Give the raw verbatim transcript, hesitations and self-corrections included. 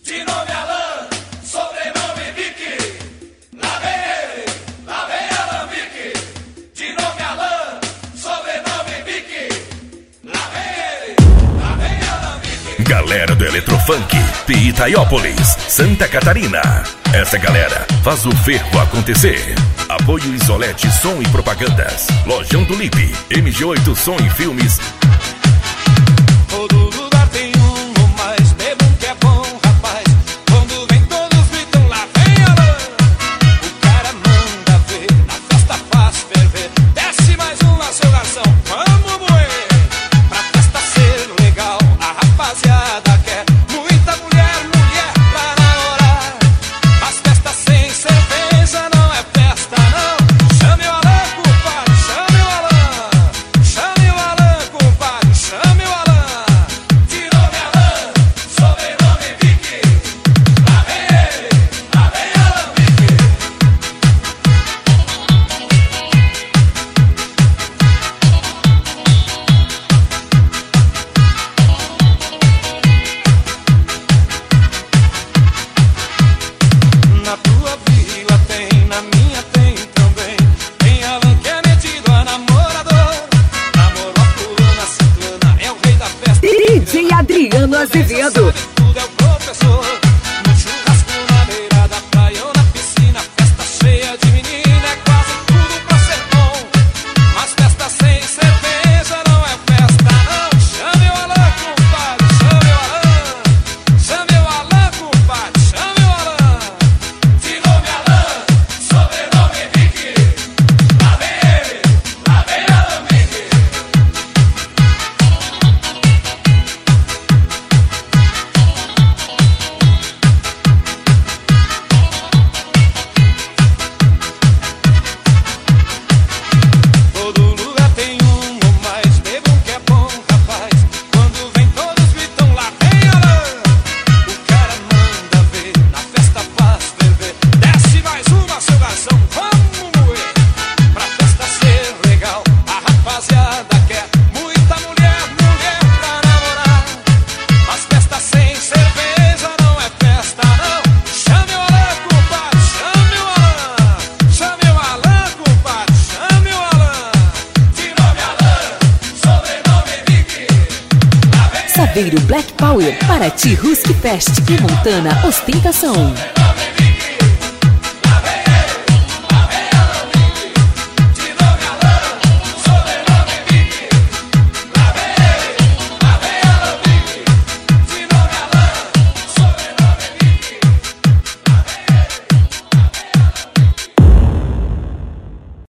De nome Alan, sobrenome Vicky. Lá vem ele, lá vem Alan Vicky. De nome Alan, sobrenome Vicky. Lá vem ele, lá vem Alan Vicky. Galera do Eletrofunk de Itaiópolis, Santa Catarina. Essa galera faz o fervo acontecer. Apoio Isolete Som e Propagandas. Lojão do Lipe, M G oito Som e Filmes. Todo lugar tem um ou mais, bebo um que é bom, rapaz. Quando vem todos gritam, lá vem Alan. O cara manda ver, na festa faz ferver. Desce mais uma, seu garçom, vamos moer. Pra festa ser legal, a rapaziada quer muita mulher, mulher pra namorar. Mas festa sem cerveja não é festa não. Chame o Alan, compadre, chame o Alan. Chame o Alan, compadre, chame o Alan. Na tua vila tem, na minha tem também. Tem Alan que é metido a namorador. Namorou a fulana, ciclana, é o rei da festa. D J Adriano Azevedo. Tudo é o professor. No churrasco, na beira da praia ou na piscina. Festa cheia de menina, é quase tudo pra ser bom. Mas festa sem cerveja não é festa não. Chame o Alan, compadre, chame o Alan. Chame o Alan, compadre, chame o Alan. De nome Alan, sobrenome Vicky. Lá vem ele, lá vem Alan Vicky. Todo lugar tem um ou mais, bebo um que é bom, rapaz. Quando vem todos gritam, lá vem Alan. O cara manda ver, na festa faz ferver. Desce mais uma, seu garçom, vamos moer. Pra festa ser legal, a rapaziada quer muita mulher, mulher pra namorar. Mas festa sem cerveja não é festa não. Chame o Alan, compadre, chame o Alan. Chame o Alan, compadre, chame o Alan. De nome Alan, sobrenome Vicky. Lá vem Saveiro Black Power, Paraty Husky Fest e Montana Ostentação. sobrenome Vicky.